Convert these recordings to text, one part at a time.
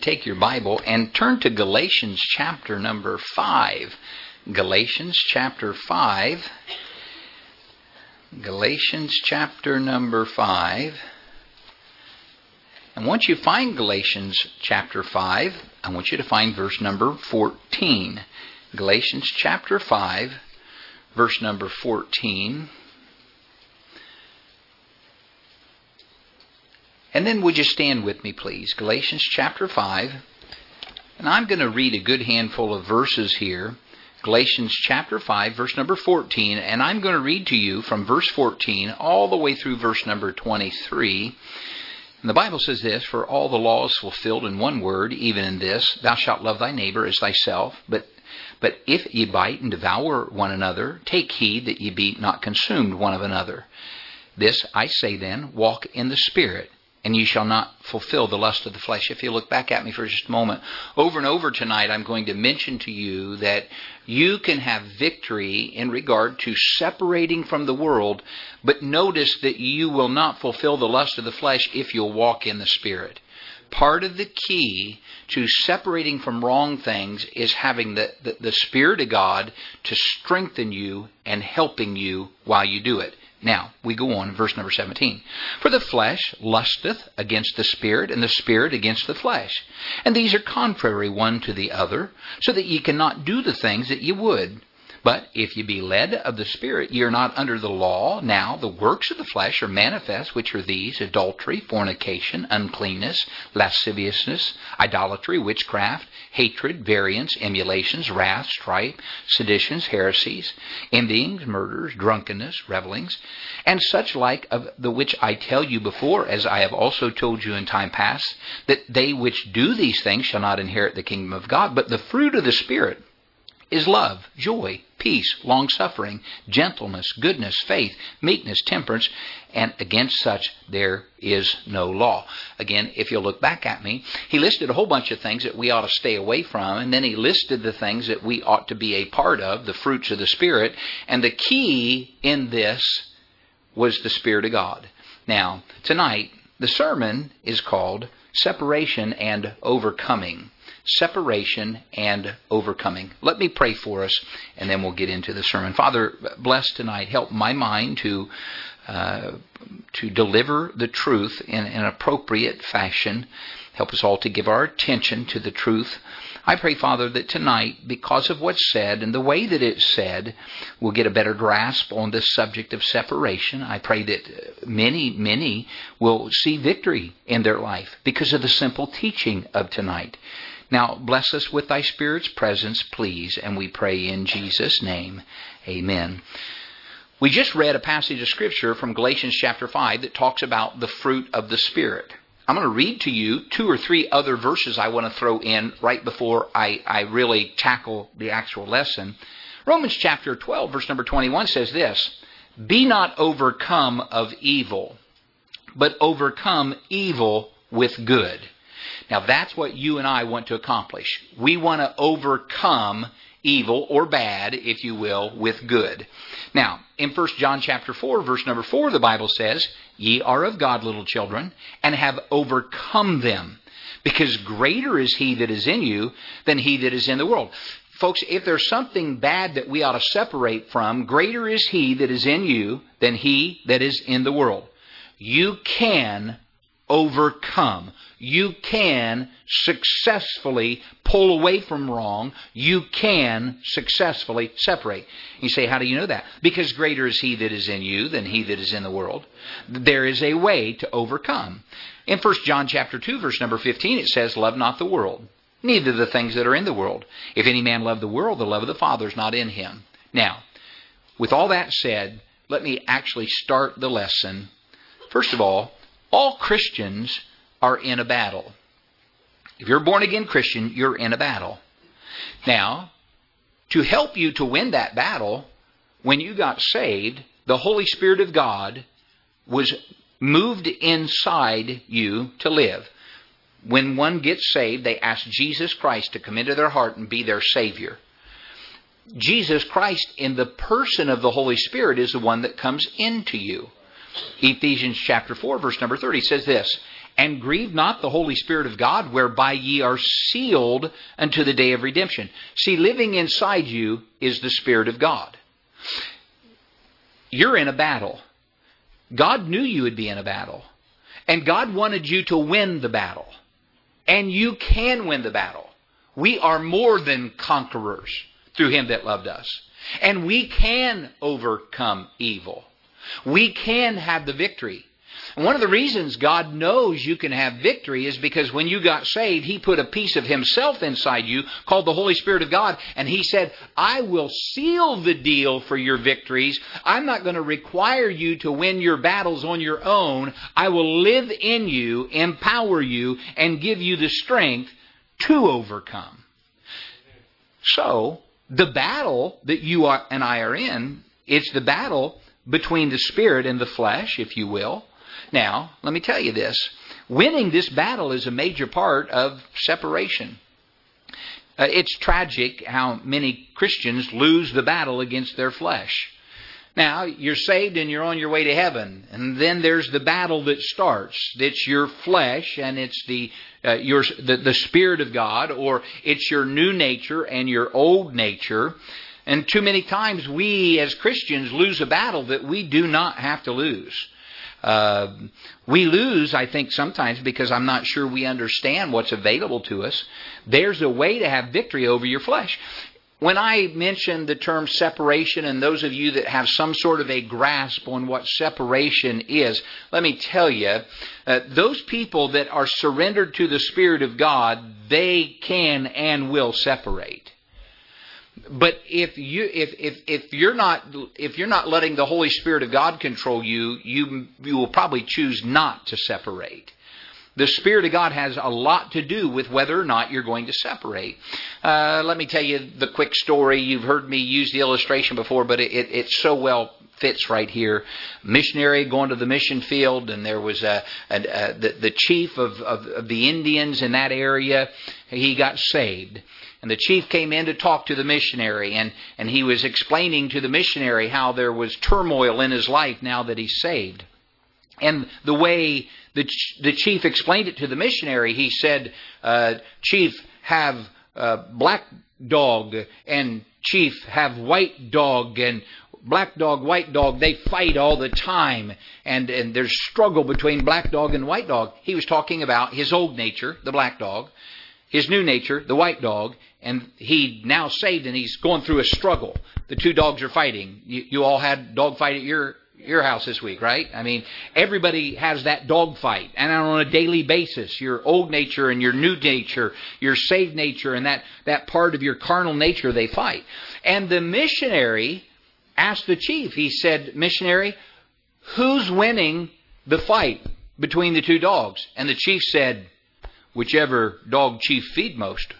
Take your Bible and turn to Galatians chapter number 5. Galatians chapter 5. Galatians chapter number 5. And once you find Galatians chapter 5, I want you to find verse number 14. Galatians chapter 5, verse number 14. And then would you stand with me, please? Galatians chapter 5. And I'm going to read a good handful of verses here. Galatians chapter 5, verse number 14. And I'm going to read to you from verse 14 all the way through verse number 23. And the Bible says this, "For all the law is fulfilled in one word, even in this, thou shalt love thy neighbor as thyself. But if ye bite and devour one another, take heed that ye be not consumed one of another. This I say then, walk in the Spirit, and ye shall not fulfill the lust of the flesh." If you look back at me for just a moment, over and over tonight I'm going to mention to you that you can have victory in regard to separating from the world, but notice that you will not fulfill the lust of the flesh if you'll walk in the Spirit. Part of the key to separating from wrong things is having the Spirit of God to strengthen you and helping you while you do it. Now, we go on, verse number 17. "For the flesh lusteth against the Spirit, and the Spirit against the flesh. And these are contrary one to the other, so that ye cannot do the things that ye would. But if ye be led of the Spirit, ye are not under the law. Now the works of the flesh are manifest, which are these: adultery, fornication, uncleanness, lasciviousness, idolatry, witchcraft, hatred, variance, emulations, wrath, strife, seditions, heresies, envyings, murders, drunkenness, revellings, and such like, of the which I tell you before, as I have also told you in time past, that they which do these things shall not inherit the kingdom of God. But the fruit of the Spirit is love, joy, peace, long-suffering, gentleness, goodness, faith, meekness, temperance, and against such there is no law." Again, if you'll look back at me, he listed a whole bunch of things that we ought to stay away from, and then he listed the things that we ought to be a part of, the fruits of the Spirit, and the key in this was the Spirit of God. Now, tonight, the sermon is called Separation and Overcoming. Separation and overcoming. Let me pray for us, and then we'll get into the sermon. Father, bless tonight. Help my mind to deliver the truth in an appropriate fashion. Help us all to give our attention to the truth. I pray, Father, that tonight, because of what's said and the way that it's said, we'll get a better grasp on this subject of separation. I pray that many will see victory in their life because of the simple teaching of tonight. Now, bless us with thy Spirit's presence, please, and we pray in Jesus' name. Amen. We just read a passage of Scripture from Galatians chapter 5 that talks about the fruit of the Spirit. I'm going to read to you 2 or 3 other verses I want to throw in right before I really tackle the actual lesson. Romans chapter 12, verse number 21 says this: "Be not overcome of evil, but overcome evil with good." Now that's what you and I want to accomplish. We want to overcome evil or bad, if you will, with good. Now, in 1 John chapter 4, verse number 4, the Bible says, "Ye are of God, little children, and have overcome them, because greater is he that is in you than he that is in the world." Folks, if there's something bad that we ought to separate from, greater is he that is in you than he that is in the world. You can overcome. You can successfully pull away from wrong. You can successfully separate. You say, how do you know that? Because greater is he that is in you than he that is in the world. There is a way to overcome. In 1 John chapter 2, verse number 15, it says, "Love not the world, neither the things that are in the world. If any man love the world, the love of the Father is not in him." Now, with all that said, let me actually start the lesson. First of all Christians are in a battle. If you're a born-again Christian, you're in a battle. Now, to help you to win that battle, when you got saved, the Holy Spirit of God was moved inside you to live. When one gets saved, they ask Jesus Christ to come into their heart and be their Savior. Jesus Christ, in the person of the Holy Spirit, is the one that comes into you. Ephesians chapter 4, verse number 30 says this: And grieve not the Holy Spirit of God, whereby ye are sealed unto the day of redemption. See, living inside you is the Spirit of God. You're in a battle. God knew you would be in a battle. And God wanted you to win the battle. And you can win the battle. We are more than conquerors through Him that loved us. And we can overcome evil. We can have the victory. And one of the reasons God knows you can have victory is because when you got saved, He put a piece of Himself inside you called the Holy Spirit of God. And He said, I will seal the deal for your victories. I'm not going to require you to win your battles on your own. I will live in you, empower you, and give you the strength to overcome. So, the battle that you and I are in, it's the battle between the spirit and the flesh, if you will. Now, let me tell you this. Winning this battle is a major part of separation. It's tragic how many Christians lose the battle against their flesh. Now, you're saved and you're on your way to heaven. And then there's the battle that starts. It's your flesh and it's the Spirit of God, or it's your new nature and your old nature. And too many times we as Christians lose a battle that we do not have to lose. We lose, I think, sometimes because I'm not sure we understand what's available to us. There's a way to have victory over your flesh. When I mention the term separation, and those of you that have some sort of a grasp on what separation is, let me tell you, those people that are surrendered to the Spirit of God, they can and will separate. But if you're not letting the Holy Spirit of God control you, you will probably choose not to separate. The Spirit of God has a lot to do with whether or not you're going to separate. Let me tell you the quick story. You've heard me use the illustration before, but it so well fits right here. Missionary going to the mission field, and there was the chief of the Indians in that area. He got saved. And the chief came in to talk to the missionary, and he was explaining to the missionary how there was turmoil in his life now that he's saved. And the way the chief explained it to the missionary, he said, Chief, have black dog, and Chief, have white dog, and black dog, white dog, they fight all the time. And there's struggle between black dog and white dog. He was talking about his old nature, the black dog, his new nature, the white dog, and he now saved and he's going through a struggle. The two dogs are fighting. You all had dog fight at your house this week, right? I mean, everybody has that dog fight, and on a daily basis, your old nature and your new nature, your saved nature, and that part of your carnal nature, they fight. And the missionary asked the chief, he said, Missionary, who's winning the fight between the two dogs? And the chief said, whichever dog chief feed most.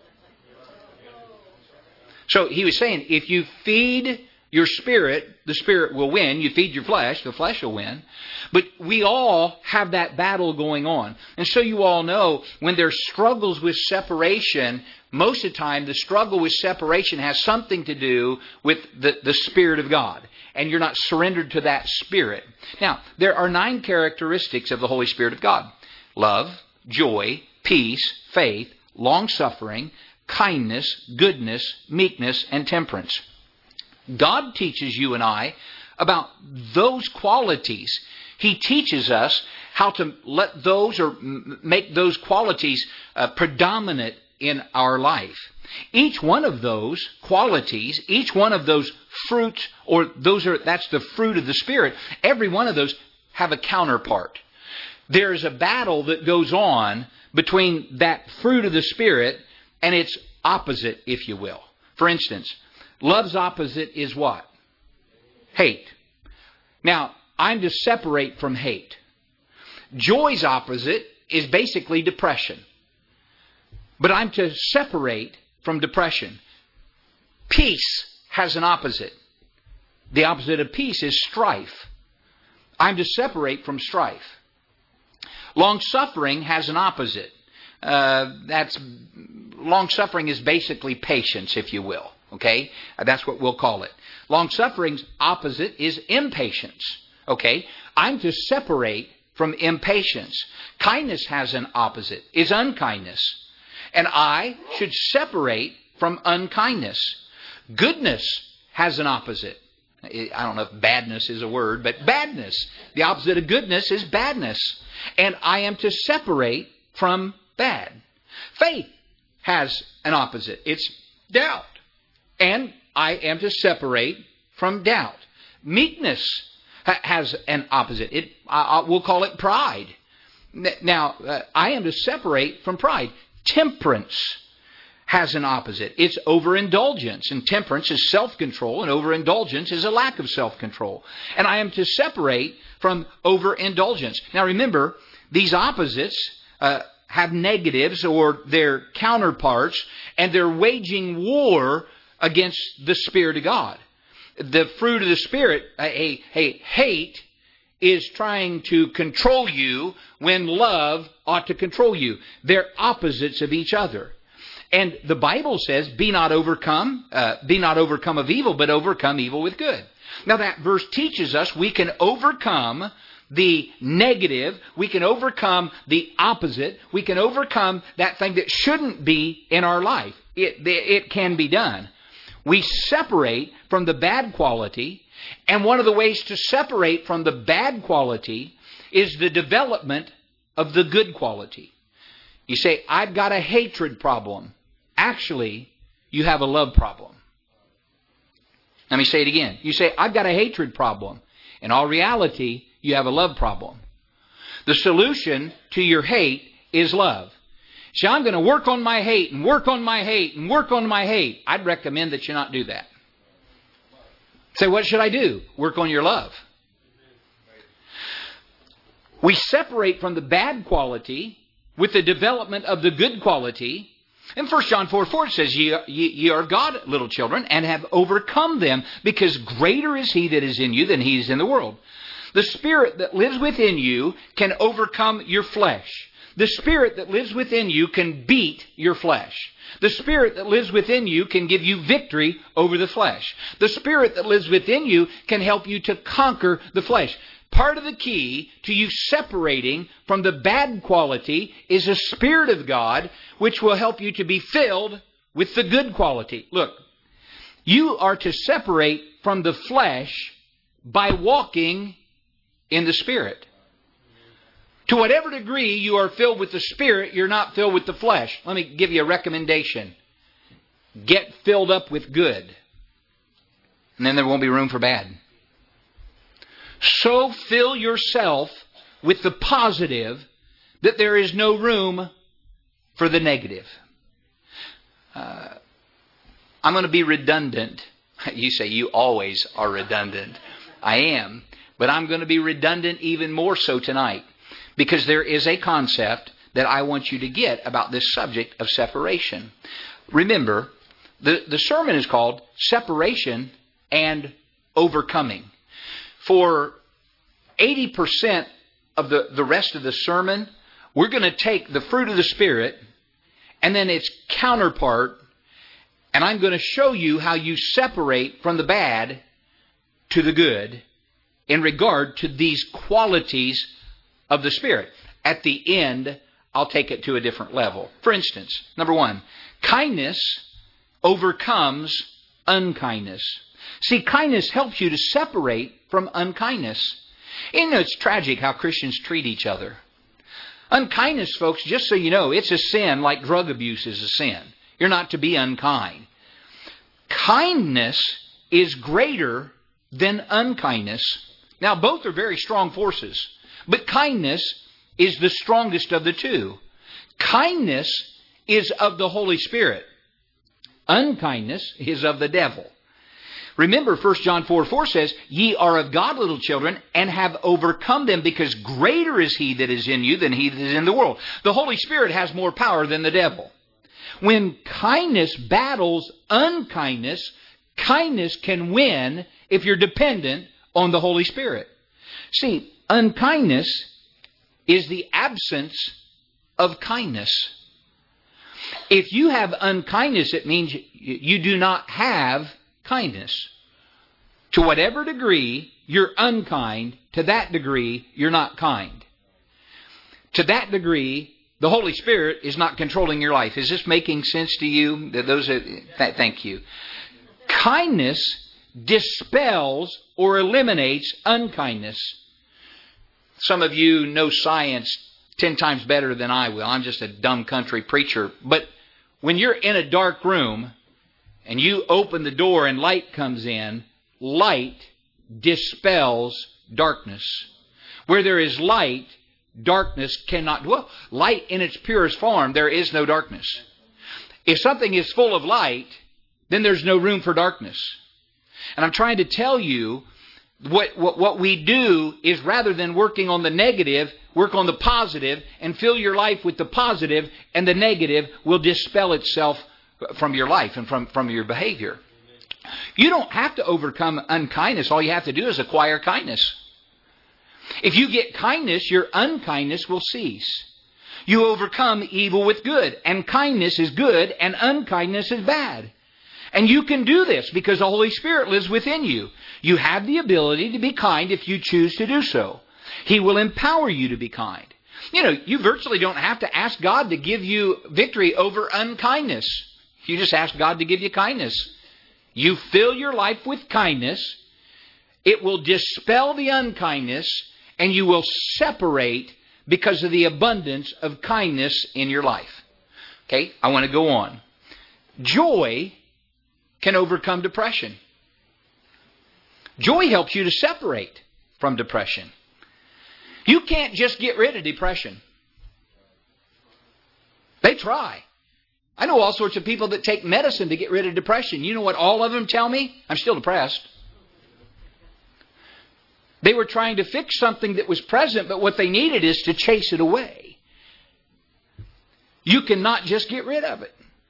So he was saying, if you feed your spirit, the spirit will win. You feed your flesh, the flesh will win. But we all have that battle going on. And so you all know, when there's struggles with separation, most of the time the struggle with separation has something to do with the Spirit of God. And you're not surrendered to that Spirit. Now, there are 9 characteristics of the Holy Spirit of God. Love, joy, peace, faith, long-suffering, kindness, goodness, meekness, and temperance. God teaches you and I about those qualities. He teaches us how to let those or make those qualities predominant in our life. Each one of those qualities, each one of those fruits, or that's the fruit of the Spirit, every one of those have a counterpart. There is a battle that goes on between that fruit of the Spirit and its opposite, if you will. For instance, love's opposite is what? Hate. Now, I'm to separate from hate. Joy's opposite is basically depression. But I'm to separate from depression. Peace has an opposite. The opposite of peace is strife. I'm to separate from strife. Long-suffering has an opposite. Long-suffering is basically patience, if you will. Okay? That's what we'll call it. Long-suffering's opposite is impatience. Okay? I'm to separate from impatience. Kindness has an opposite, is unkindness. And I should separate from unkindness. Goodness has an opposite. I don't know if badness is a word, but badness. The opposite of goodness is badness. And I am to separate from bad. Faith has an opposite. It's doubt. And I am to separate from doubt. Meekness has an opposite. We'll call it pride. Now, I am to separate from pride. Temperance has an opposite. It's overindulgence. And temperance is self-control, and overindulgence is a lack of self-control. And I am to separate from overindulgence. Now remember, these opposites have negatives or their counterparts, and they're waging war against the Spirit of God. The fruit of the Spirit, hate, is trying to control you when love ought to control you. They're opposites of each other. And the Bible says, be not overcome of evil, but overcome evil with good. Now that verse teaches us we can overcome the negative, we can overcome the opposite, we can overcome that thing that shouldn't be in our life. It can be done. We separate from the bad quality, and one of the ways to separate from the bad quality is the development of the good quality. You say, I've got a hatred problem. Actually, you have a love problem. Let me say it again. You say, I've got a hatred problem. In all reality, you have a love problem. The solution to your hate is love. See, I'm going to work on my hate and work on my hate and work on my hate. I'd recommend that you not do that. Say, what should I do? Work on your love. We separate from the bad quality with the development of the good quality. In 1 John 4:4 it says, Ye are God, little children, and have overcome them, because greater is He that is in you than he is in the world. The Spirit that lives within you can overcome your flesh. The Spirit that lives within you can beat your flesh. The Spirit that lives within you can give you victory over the flesh. The Spirit that lives within you can help you to conquer the flesh. Part of the key to you separating from the bad quality is a Spirit of God, which will help you to be filled with the good quality. Look, you are to separate from the flesh by walking in the Spirit. To whatever degree you are filled with the Spirit, you're not filled with the flesh. Let me give you a recommendation. Get filled up with good. And then there won't be room for bad. So fill yourself with the positive that there is no room for the negative. I'm going to be redundant. You say you always are redundant. I am. But I'm going to be redundant even more so tonight. Because there is a concept that I want you to get about this subject of separation. Remember, the sermon is called Separation and Overcoming. For 80% of the rest of the sermon, we're going to take the fruit of the Spirit and then its counterpart, and I'm going to show you how you separate from the bad to the good in regard to these qualities of the Spirit. At the end, I'll take it to a different level. For instance, number 1, kindness overcomes unkindness. See, kindness helps you to separate from unkindness. You know, it's tragic how Christians treat each other. Unkindness, folks, just so you know, it's a sin like drug abuse is a sin. You're not to be unkind. Kindness is greater than unkindness. Now, both are very strong forces. But kindness is the strongest of the two. Kindness is of the Holy Spirit. Unkindness is of the devil. Remember, 1 John 4:4 says, Ye are of God, little children, and have overcome them, because greater is He that is in you than he that is in the world. The Holy Spirit has more power than the devil. When kindness battles unkindness, kindness can win if you're dependent on the Holy Spirit. See, unkindness is the absence of kindness. If you have unkindness, it means you do not have kindness. To whatever degree you're unkind, to that degree you're not kind. to that degree, the Holy Spirit is not controlling your life. Is this making sense to you? Thank you. Kindness dispels or eliminates unkindness. Some of you know science 10 times better than I will. I'm just a dumb country preacher. But when you're in a dark room and you open the door and light comes in, light dispels darkness. Where there is light, darkness cannot dwell. Light in its purest form, there is no darkness. If something is full of light, then there's no room for darkness. And I'm trying to tell you, what we do is rather than working on the negative, work on the positive and fill your life with the positive, and the negative will dispel itself from your life and from your behavior. You don't have to overcome unkindness. All you have to do is acquire kindness. If you get kindness, your unkindness will cease. You overcome evil with good, and kindness is good and unkindness is bad. And you can do this because the Holy Spirit lives within you. You have the ability to be kind if you choose to do so. He will empower you to be kind. You know, you virtually don't have to ask God to give you victory over unkindness. You just ask God to give you kindness. You fill your life with kindness. It will dispel the unkindness, and you will separate because of the abundance of kindness in your life. Okay, I want to go on. Joy can overcome depression. Joy helps you to separate from depression. You can't just get rid of depression. They try. I know all sorts of people that take medicine to get rid of depression. You know what all of them tell me? I'm still depressed. They were trying to fix something that was present, but what they needed is to chase it away. You cannot just get rid of it.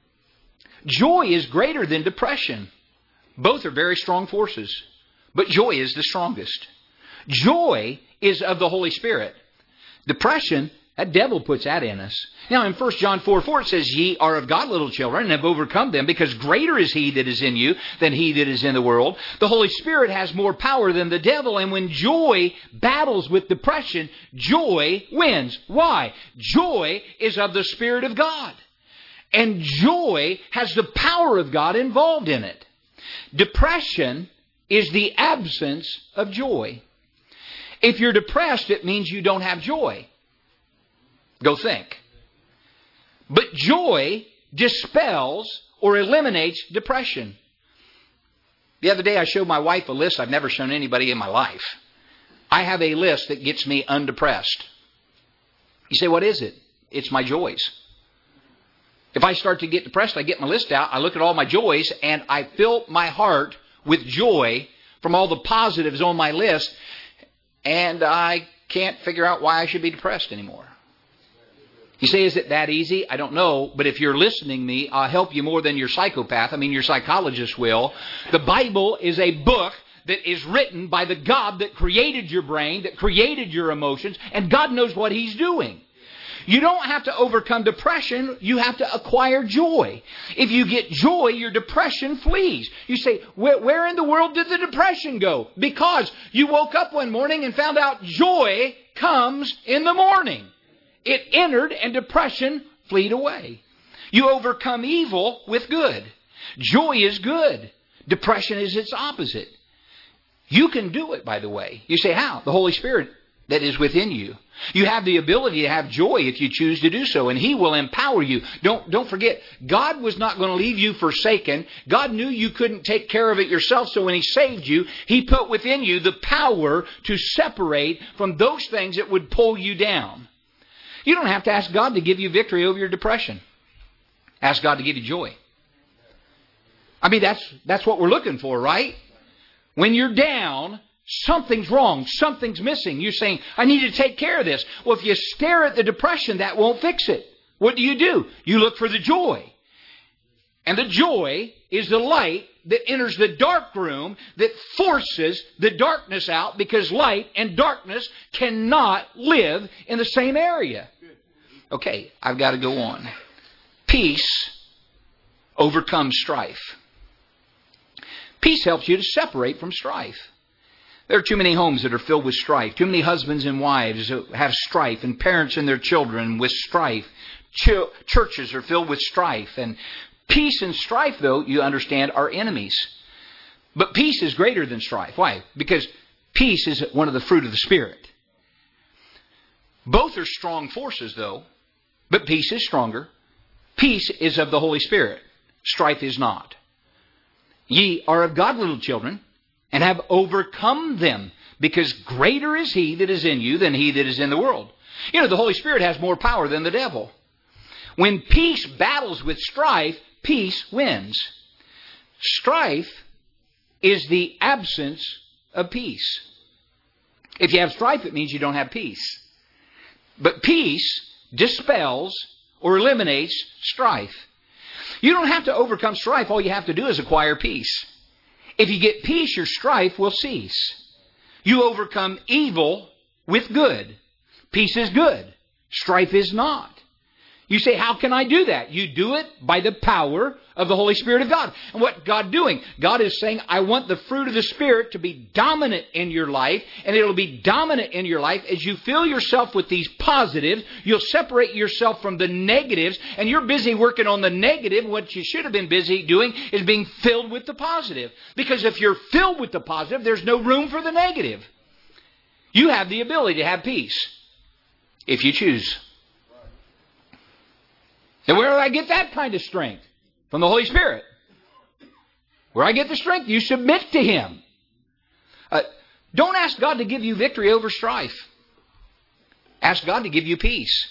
Joy is greater than depression. Both are very strong forces, but joy is the strongest. Joy is of the Holy Spirit. Depression, that devil puts that in us. Now in 1 John 4:4 it says, "Ye are of God, little children, and have overcome them, because greater is He that is in you than he that is in the world." The Holy Spirit has more power than the devil, and when joy battles with depression, joy wins. Why? Joy is of the Spirit of God. And joy has the power of God involved in it. Depression is the absence of joy. If you're depressed, it means you don't have joy. Go think. But joy dispels or eliminates depression. The other day I showed my wife a list I've never shown anybody in my life. I have a list that gets me undepressed. You say, what is it? It's my joys. If I start to get depressed, I get my list out, I look at all my joys, and I fill my heart with joy from all the positives on my list, and I can't figure out why I should be depressed anymore. You say, is it that easy? I don't know, but if you're listening to me, I'll help you more than your your psychologist will. The Bible is a book that is written by the God that created your brain, that created your emotions, and God knows what He's doing. You don't have to overcome depression. You have to acquire joy. If you get joy, your depression flees. You say, where in the world did the depression go? Because you woke up one morning and found out joy comes in the morning. It entered and depression fled away. You overcome evil with good. Joy is good. Depression is its opposite. You can do it, by the way. You say, how? The Holy Spirit that is within you. You have the ability to have joy if you choose to do so, and He will empower you. Don't forget, God was not going to leave you forsaken. God knew you couldn't take care of it yourself, so when He saved you, He put within you the power to separate from those things that would pull you down. You don't have to ask God to give you victory over your depression. Ask God to give you joy. I mean, that's what we're looking for, right? When you're down, something's wrong. Something's missing. You're saying, I need to take care of this. Well, if you stare at the depression, that won't fix it. What do? You look for the joy. And the joy is the light that enters the dark room that forces the darkness out, because light and darkness cannot live in the same area. Okay, I've got to go on. Peace overcomes strife. Peace helps you to separate from strife. There are too many homes that are filled with strife. Too many husbands and wives who have strife, and parents and their children with strife. Churches are filled with strife. And peace and strife, though, you understand, are enemies. But peace is greater than strife. Why? Because peace is one of the fruit of the Spirit. Both are strong forces, though. But peace is stronger. Peace is of the Holy Spirit. Strife is not. Ye are of God, little children, and have overcome them, because greater is He that is in you than he that is in the world. You know, the Holy Spirit has more power than the devil. When peace battles with strife, peace wins. Strife is the absence of peace. If you have strife, it means you don't have peace. But peace dispels or eliminates strife. You don't have to overcome strife. All you have to do is acquire peace. If you get peace, your strife will cease. You overcome evil with good. Peace is good. Strife is not. You say, how can I do that? You do it by the power of the Holy Spirit of God. And what God doing? God is saying, I want the fruit of the Spirit to be dominant in your life, and it'll be dominant in your life as you fill yourself with these positives. You'll separate yourself from the negatives, and you're busy working on the negative. What you should have been busy doing is being filled with the positive. Because if you're filled with the positive, there's no room for the negative. You have the ability to have peace if you choose. And where do I get that kind of strength? From the Holy Spirit. Where I get the strength, you submit to Him. Don't ask God to give you victory over strife. Ask God to give you peace.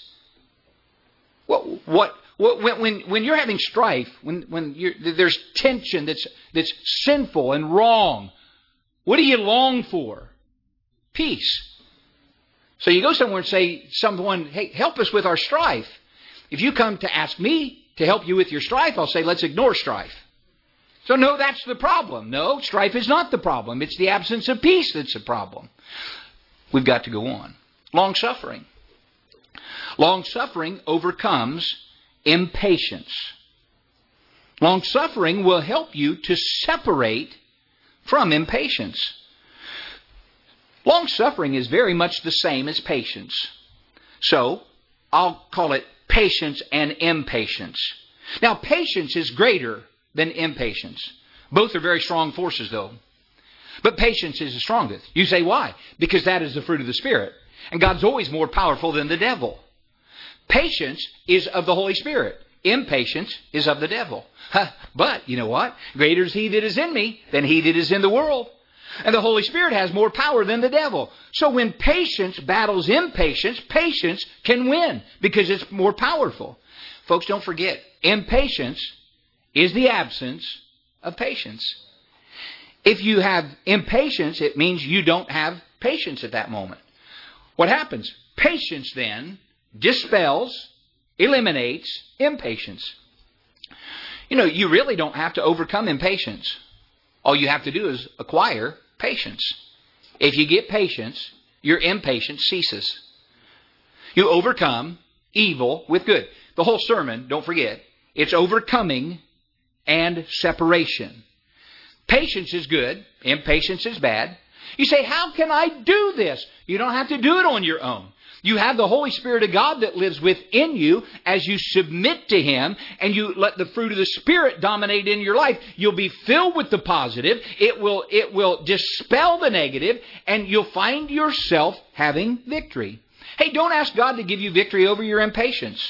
When you're having strife, when there's tension that's sinful and wrong, what do you long for? Peace. So you go somewhere and say, someone, hey, help us with our strife. If you come to ask me to help you with your strife, I'll say, let's ignore strife. So no, that's the problem. No, strife is not the problem. It's the absence of peace that's the problem. We've got to go on. Long-suffering. Long-suffering overcomes impatience. Long-suffering will help you to separate from impatience. Long-suffering is very much the same as patience. So, I'll call it patience and impatience. Now, patience is greater than impatience. Both are very strong forces, though. But patience is the strongest. You say, why? Because that is the fruit of the Spirit. And God's always more powerful than the devil. Patience is of the Holy Spirit. Impatience is of the devil. But, you know what? Greater is He that is in me than he that is in the world. And the Holy Spirit has more power than the devil. So when patience battles impatience, patience can win because it's more powerful. Folks, don't forget, impatience is the absence of patience. If you have impatience, it means you don't have patience at that moment. What happens? Patience then dispels, eliminates impatience. You know, you really don't have to overcome impatience. All you have to do is acquire patience. If you get patience, your impatience ceases. You overcome evil with good. The whole sermon, don't forget, it's overcoming and separation. Patience is good. Impatience is bad. You say, how can I do this? You don't have to do it on your own. You have the Holy Spirit of God that lives within you. As you submit to Him and you let the fruit of the Spirit dominate in your life, you'll be filled with the positive. It will dispel the negative, and you'll find yourself having victory. Hey, don't ask God to give you victory over your impatience.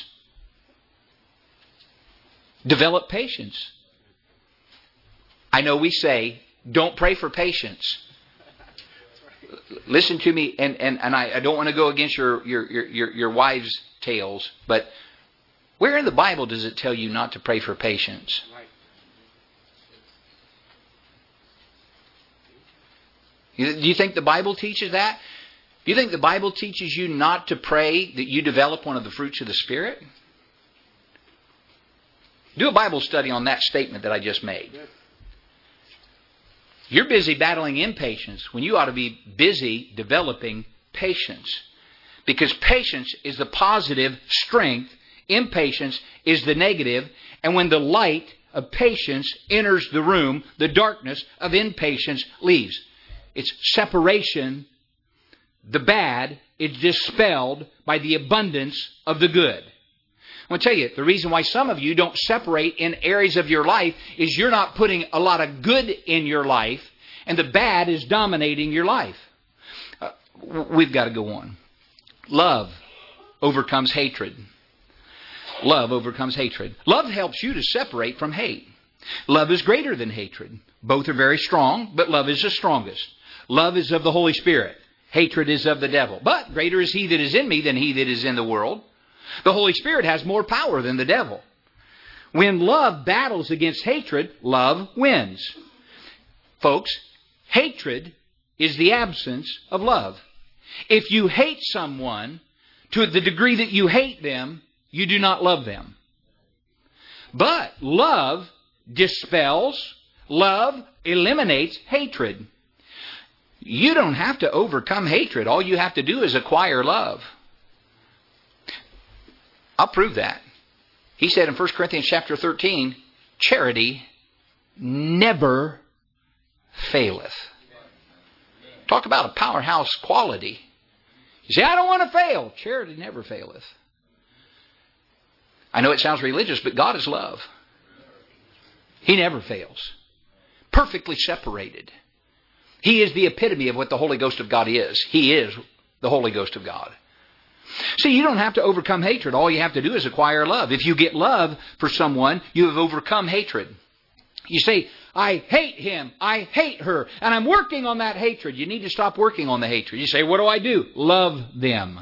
Develop patience. I know we say, don't pray for patience. Listen to me, and I don't want to go against your wives' tales, but where in the Bible does it tell you not to pray for patience? Do you think the Bible teaches that? Do you think the Bible teaches you not to pray that you develop one of the fruits of the Spirit? Do a Bible study on that statement that I just made. You're busy battling impatience when you ought to be busy developing patience. Because patience is the positive strength, impatience is the negative, and when the light of patience enters the room, the darkness of impatience leaves. It's separation. The bad is dispelled by the abundance of the good. I'm going to tell you, the reason why some of you don't separate in areas of your life is you're not putting a lot of good in your life, and the bad is dominating your life. We've got to go on. Love overcomes hatred. Love overcomes hatred. Love helps you to separate from hate. Love is greater than hatred. Both are very strong, but love is the strongest. Love is of the Holy Spirit. Hatred is of the devil. But greater is he that is in me than he that is in the world. The Holy Spirit has more power than the devil. When love battles against hatred, love wins. Folks, hatred is the absence of love. If you hate someone to the degree that you hate them, you do not love them. But love dispels, love eliminates hatred. You don't have to overcome hatred. All you have to do is acquire love. I'll prove that. He said in 1 Corinthians chapter 13, charity never faileth. Talk about a powerhouse quality. You say, I don't want to fail. Charity never faileth. I know it sounds religious, but God is love. He never fails. Perfectly separated. He is the epitome of what the Holy Ghost of God is. He is the Holy Ghost of God. See, you don't have to overcome hatred. All you have to do is acquire love. If you get love for someone, you have overcome hatred. You say, I hate him, I hate her, and I'm working on that hatred. You need to stop working on the hatred. You say, what do? Love them.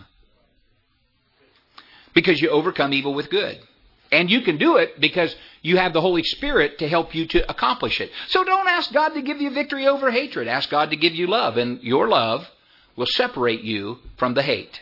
Because you overcome evil with good. And you can do it because you have the Holy Spirit to help you to accomplish it. So don't ask God to give you victory over hatred. Ask God to give you love, and your love will separate you from the hate.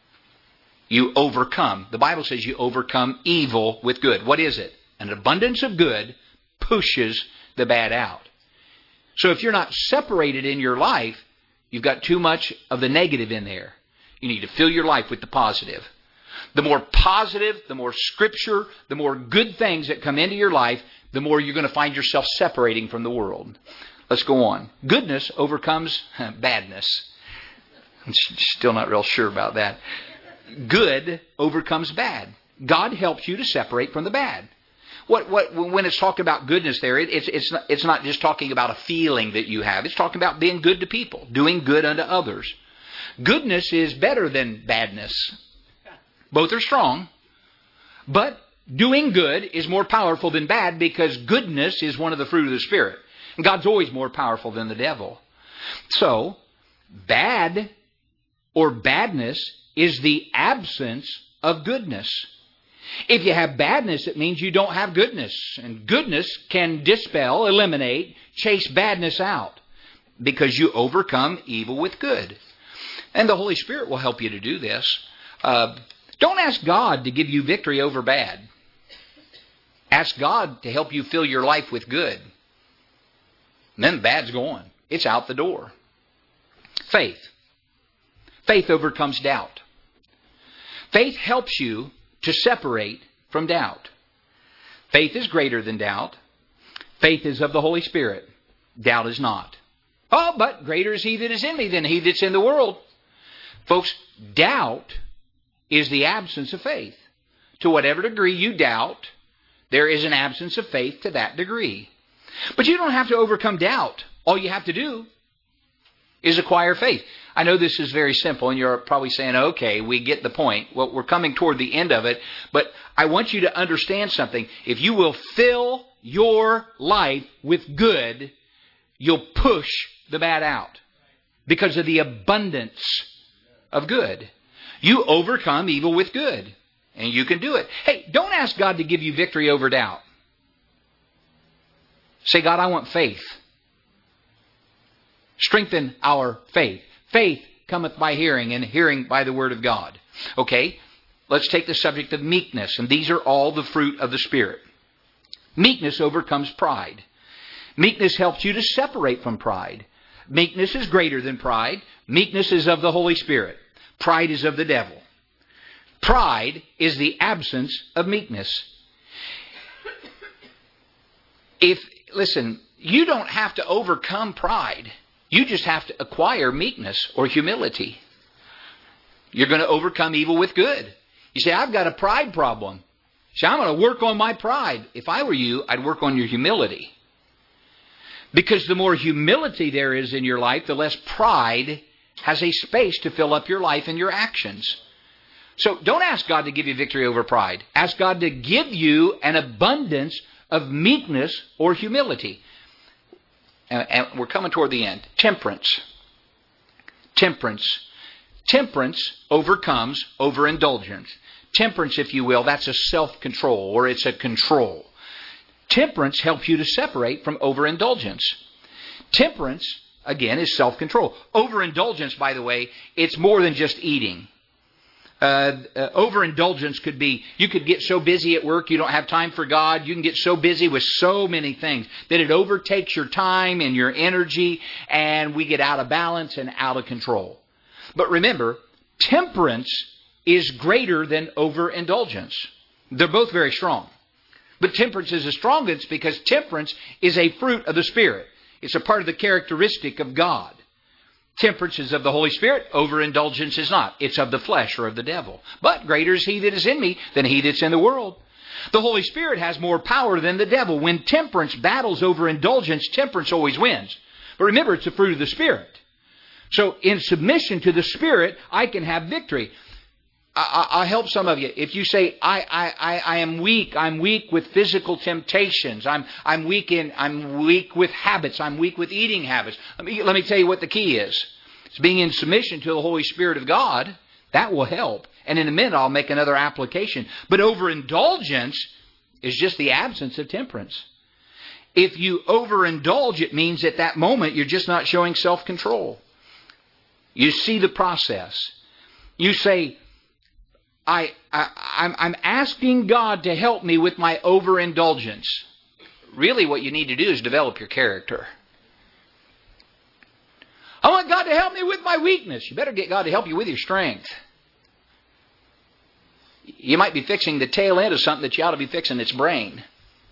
You overcome. The Bible says you overcome evil with good. What is it? An abundance of good pushes the bad out. So if you're not separated in your life, you've got too much of the negative in there. You need to fill your life with the positive. The more positive, the more Scripture, the more good things that come into your life, the more you're going to find yourself separating from the world. Let's go on. Goodness overcomes badness. I'm still not real sure about that. Good overcomes bad. God helps you to separate from the bad. When it's talking about goodness there, it's not just talking about a feeling that you have. It's talking about being good to people, doing good unto others. Goodness is better than badness. Both are strong, but doing good is more powerful than bad because goodness is one of the fruit of the Spirit. And God's always more powerful than the devil. So, bad or badness is the absence of goodness. If you have badness, it means you don't have goodness. And goodness can dispel, eliminate, chase badness out because you overcome evil with good. And the Holy Spirit will help you to do this. Don't ask God to give you victory over bad. Ask God to help you fill your life with good. And then bad's gone. It's out the door. Faith. Faith overcomes doubt. Faith helps you to separate from doubt. Faith is greater than doubt. Faith is of the Holy Spirit. Doubt is not. Oh, but greater is he that is in me than he that's in the world. Folks, doubt is the absence of faith. To whatever degree you doubt, there is an absence of faith to that degree. But you don't have to overcome doubt. All you have to do is acquire faith. I know this is very simple, and you're probably saying, okay, we get the point. Well, we're coming toward the end of it, but I want you to understand something. If you will fill your life with good, you'll push the bad out because of the abundance of good. You overcome evil with good, and you can do it. Hey, don't ask God to give you victory over doubt. Say, God, I want faith. Strengthen our faith. Faith cometh by hearing, and hearing by the word of God. Okay, let's take the subject of meekness, and these are all the fruit of the Spirit. Meekness overcomes pride. Meekness helps you to separate from pride. Meekness is greater than pride. Meekness is of the Holy Spirit. Pride is of the devil. Pride is the absence of meekness. Listen, you don't have to overcome pride. You just have to acquire meekness or humility. You're going to overcome evil with good. You say, I've got a pride problem. So I'm going to work on my pride. If I were you, I'd work on your humility. Because the more humility there is in your life, the less pride has a space to fill up your life and your actions. So don't ask God to give you victory over pride. Ask God to give you an abundance of meekness or humility. And we're coming toward the end. Temperance. Temperance overcomes overindulgence. Temperance, if you will, that's a self-control, or it's a control. Temperance helps you to separate from overindulgence. Temperance, again, is self-control. Overindulgence, by the way, it's more than just eating. Overindulgence could be, you could get so busy at work you don't have time for God. You can get so busy with so many things that it overtakes your time and your energy, and we get out of balance and out of control. But remember, temperance is greater than overindulgence. They're both very strong. But temperance is the strongest because temperance is a fruit of the Spirit. It's a part of the characteristic of God. Temperance is of the Holy Spirit. Overindulgence is not. It's of the flesh or of the devil. But greater is He that is in me than he that's in the world. The Holy Spirit has more power than the devil. When temperance battles overindulgence, temperance always wins. But remember, it's a fruit of the Spirit. So in submission to the Spirit, I can have victory. I'll help some of you. If you say, I am weak. I'm weak with physical temptations. I'm weak with habits. I'm weak with eating habits. Let me tell you what the key is. It's being in submission to the Holy Spirit of God. That will help. And in a minute, I'll make another application. But overindulgence is just the absence of temperance. If you overindulge, it means at that moment you're just not showing self-control. You see the process. You say, I'm asking God to help me with my overindulgence. Really what you need to do is develop your character. I want God to help me with my weakness. You better get God to help you with your strength. You might be fixing the tail end of something that you ought to be fixing its brain.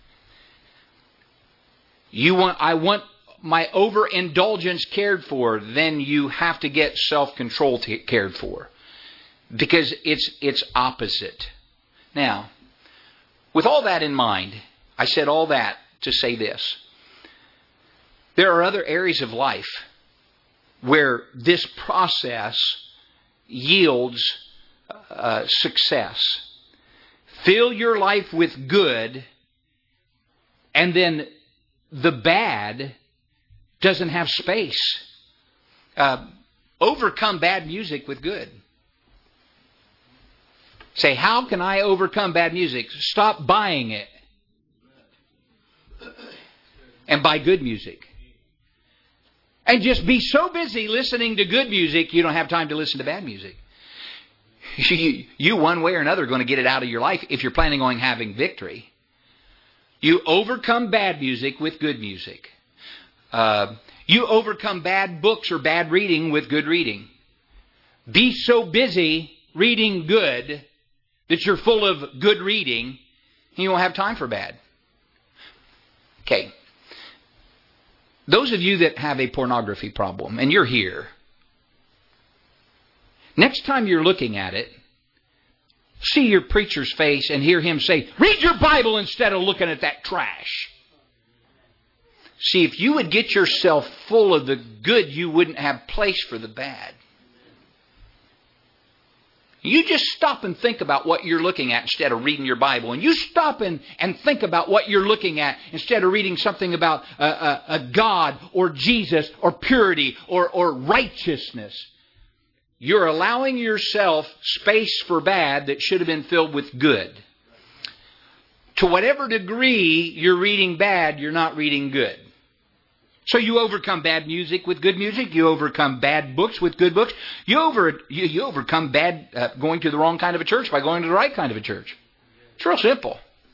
I want my overindulgence cared for, then you have to get self-control cared for. Because it's opposite. Now, with all that in mind, I said all that to say this. There are other areas of life where this process yields success. Fill your life with good, and then the bad doesn't have space. Overcome bad music with good. Say, how can I overcome bad music? Stop buying it. And buy good music. And just be so busy listening to good music, you don't have time to listen to bad music. You one way or another are going to get it out of your life if you're planning on having victory. You overcome bad music with good music. You overcome bad books or bad reading with good reading. Be so busy reading good that you're full of good reading, you won't have time for bad. Okay. Those of you that have a pornography problem, and you're here, next time you're looking at it, see your preacher's face and hear him say, read your Bible instead of looking at that trash. See, if you would get yourself full of the good, you wouldn't have place for the bad. You just stop and think about what you're looking at instead of reading your Bible. And you stop and think about what you're looking at instead of reading something about a God or Jesus or purity or righteousness. You're allowing yourself space for bad that should have been filled with good. To whatever degree you're reading bad, you're not reading good. So you overcome bad music with good music. You overcome bad books with good books. You overcome bad going to the wrong kind of a church by going to the right kind of a church. It's real simple.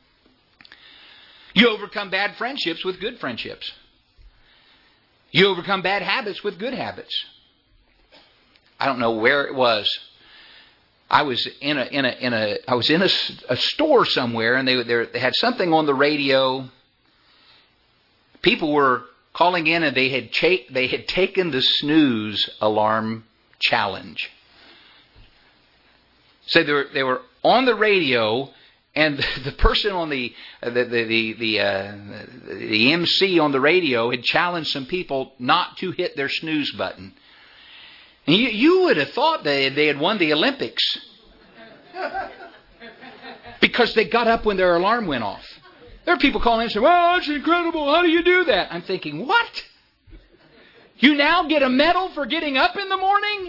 You overcome bad friendships with good friendships. You overcome bad habits with good habits. I don't know where it was. I was in a store somewhere, and they had something on the radio. People were calling in, and they had taken the snooze alarm challenge. So they were on the radio, and the person on the MC on the radio had challenged some people not to hit their snooze button. And you would have thought they had won the Olympics, because they got up when their alarm went off. There are people calling in and saying, "Well, that's incredible. How do you do that?" I'm thinking, what? You now get a medal for getting up in the morning?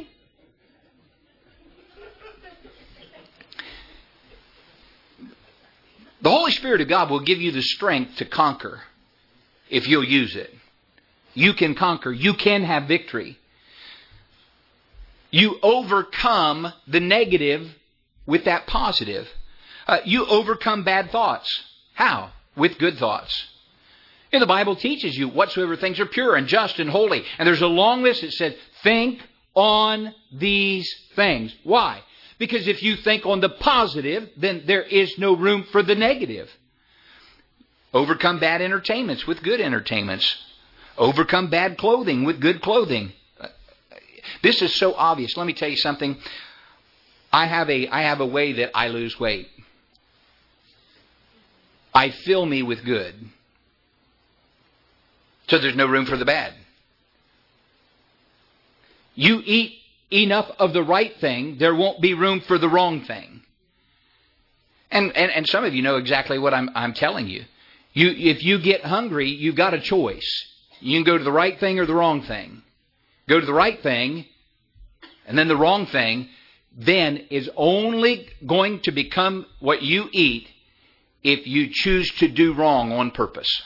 The Holy Spirit of God will give you the strength to conquer if you'll use it. You can conquer. You can have victory. You overcome the negative with that positive. You overcome bad thoughts. How? With good thoughts. And the Bible teaches you whatsoever things are pure and just and holy. And there's a long list that said, think on these things. Why? Because if you think on the positive, then there is no room for the negative. Overcome bad entertainments with good entertainments. Overcome bad clothing with good clothing. This is so obvious. Let me tell you something. I have a way that I lose weight. I fill me with good. So there's no room for the bad. You eat enough of the right thing, there won't be room for the wrong thing. And some of you know exactly what I'm telling you. If you get hungry, you've got a choice. You can go to the right thing or the wrong thing. Go to the right thing, and then the wrong thing then is only going to become what you eat if you choose to do wrong on purpose.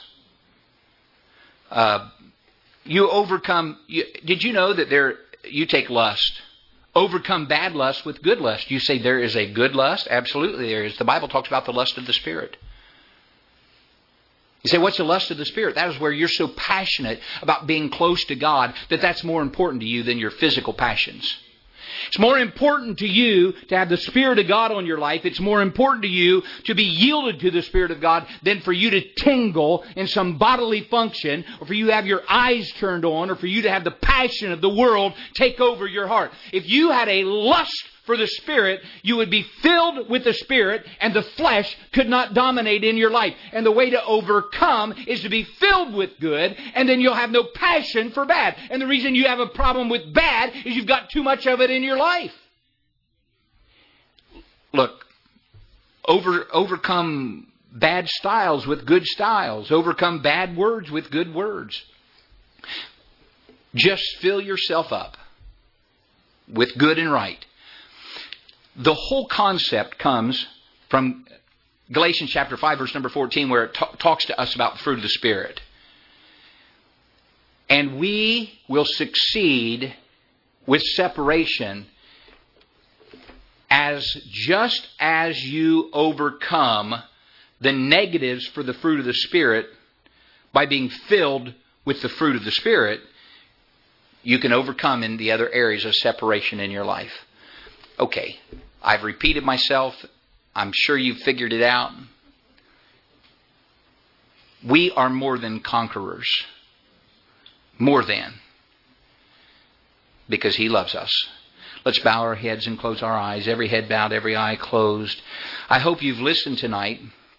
You overcome... did you know that you take lust? Overcome bad lust with good lust. You say there is a good lust? Absolutely there is. The Bible talks about the lust of the Spirit. You say, what's the lust of the Spirit? That is where you're so passionate about being close to God that's more important to you than your physical passions. It's more important to you to have the Spirit of God on your life. It's more important to you to be yielded to the Spirit of God than for you to tingle in some bodily function, or for you to have your eyes turned on, or for you to have the passion of the world take over your heart. If you had a lust for the Spirit, you would be filled with the Spirit, and the flesh could not dominate in your life. And the way to overcome is to be filled with good, and then you'll have no passion for bad. And the reason you have a problem with bad is you've got too much of it in your life. Look, overcome bad styles with good styles. Overcome bad words with good words. Just fill yourself up with good and right. The whole concept comes from Galatians chapter 5, verse number 14, where it talks to us about the fruit of the Spirit. And we will succeed with separation just as you overcome the negatives for the fruit of the Spirit by being filled with the fruit of the Spirit, you can overcome in the other areas of separation in your life. Okay, I've repeated myself. I'm sure you've figured it out. We are more than conquerors. More than. Because He loves us. Let's bow our heads and close our eyes. Every head bowed, every eye closed. I hope you've listened tonight.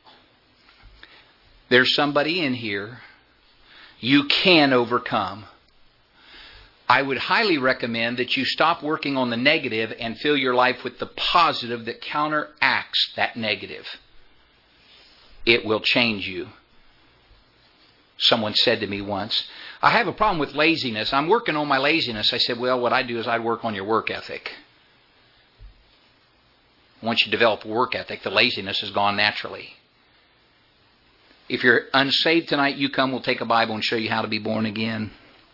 There's somebody in here. You can overcome. I would highly recommend that you stop working on the negative and fill your life with the positive that counteracts that negative. It will change you. Someone said to me once, I have a problem with laziness. I'm working on my laziness. I said, well, what I do is I'd work on your work ethic. Once you develop a work ethic, the laziness is gone naturally. If you're unsaved tonight, you come, we'll take a Bible and show you how to be born again.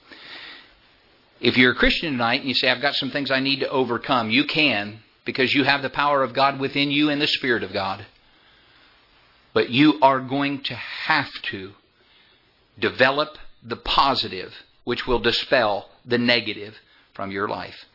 If you're a Christian tonight and you say, I've got some things I need to overcome, you can, because you have the power of God within you and the Spirit of God. But you are going to have to develop the positive, which will dispel the negative from your life.